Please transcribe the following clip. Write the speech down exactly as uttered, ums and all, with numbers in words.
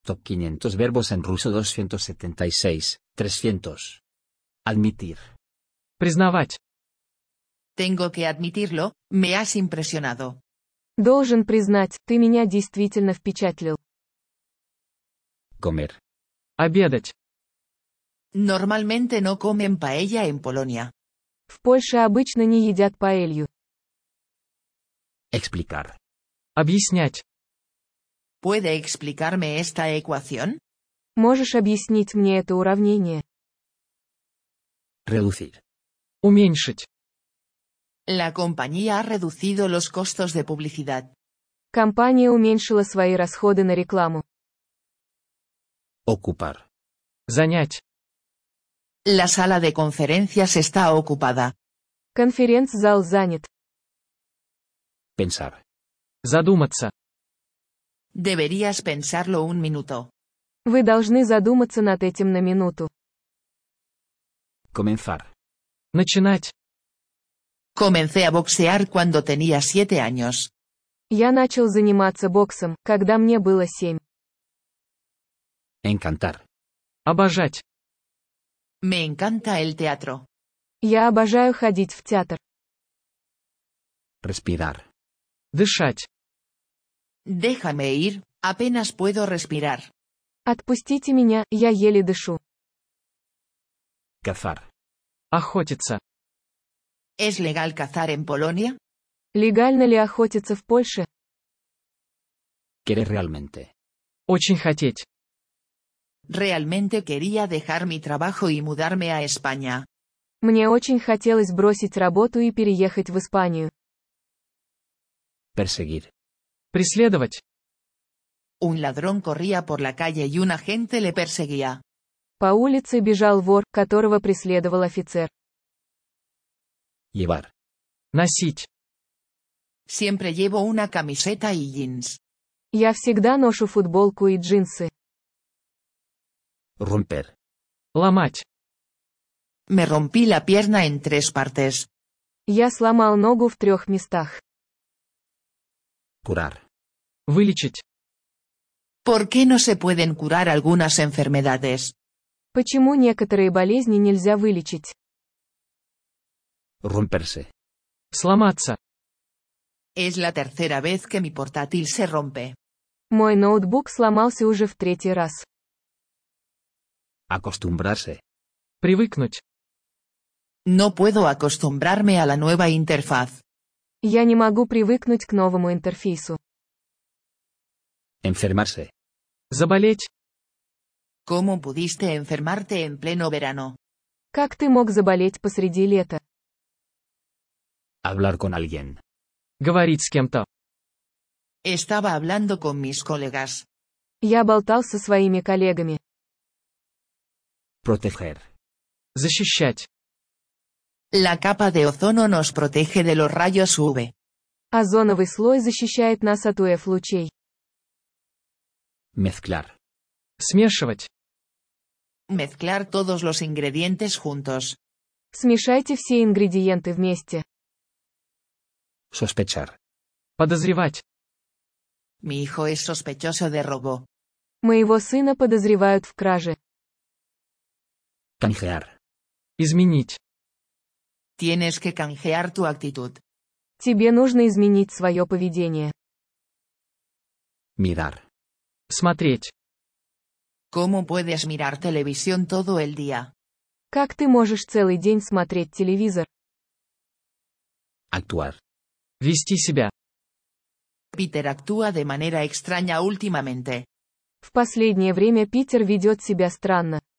Top quinientos verbos en ruso doscientos setenta y seis, trescientos. Admitir. Признавать. Tengo que admitirlo, me has impresionado. Должен признать, ты меня действительно впечатлил. Comer. Обедать. Normalmente no comen paella en Polonia. В Польше обычно не едят паэлью. Explicar. Объяснять. ¿Puede explicarme esta ecuación? Можешь объяснить мне это уравнение? Reducir. Уменьшить. La compañía ha reducido los costos de publicidad. Компания уменьшила свои расходы на рекламу. Ocupar. Занять. La sala de conferencias está ocupada. Конференц-зал занят. Pensar. Задуматься. Deberías pensarlo un minuto. Вы должны задуматься над этим на минуту. Comenzar. Начинать. Comencé a boxear cuando tenía siete años. Я начал заниматься боксом, когда мне было семь. Encantar. Обожать. Me encanta el teatro. Я обожаю ходить в театр. Respirar. Дышать. Déjame ir, apenas puedo respirar. Отпустите меня, я еле дышу. Cazar. Охотиться. ¿Es legal cazar en Polonia? Легально ли охотиться в Польше? Querer realmente. Очень хотеть. Realmente quería dejar mi trabajo y mudarme a España. Мне очень хотелось бросить работу и переехать в Испанию. Perseguir. Преследовать. Un ladrón corría por la calle y un agente le perseguía. По улице бежал вор, которого преследовал офицер. Llevar. Носить. Siempre llevo una camiseta y jeans. Я всегда ношу футболку и джинсы. Romper. Ломать. Me rompí la pierna en tres partes. Я сломал ногу в трех местах. Curar. Вылечить. ¿Por qué no se pueden curar algunas enfermedades? Почему некоторые болезни нельзя вылечить? Romperse. Сломаться. Es la tercera vez que mi portátil se rompe. Мой ноутбук сломался уже в третий раз. Acostumbrarse. Привыкнуть. No puedo acostumbrarme a la nueva interfaz. Я не могу привыкнуть к новому интерфейсу. Enfermarse. Заболеть. ¿Cómo pudiste enfermarte en pleno verano? Как ты мог заболеть посреди лета? Hablar con alguien. Говорить с кем-то. Estaba hablando con mis colegas. Я болтал со своими коллегами. Proteger. Защищать. La capa de ozono nos protege de los rayos U V. Озоновый слой защищает нас от ю эф-лучей. Mezclar. Смешивать. Mezclar todos los ingredientes juntos. Смешайте все ингредиенты вместе. Sospechar. Подозревать. Mi hijo es sospechoso de robo. Моего сына подозревают в краже. Canjear. Изменить. Tienes que canjear tu actitud. Тебе нужно изменить свое поведение. Mirar. Смотреть. ¿Cómo puedes mirar televisión todo el día? Как ты можешь целый день смотреть телевизор? Actuar. Вести себя. Peter actúa de manera extraña últimamente. В последнее время Питер ведет себя странно.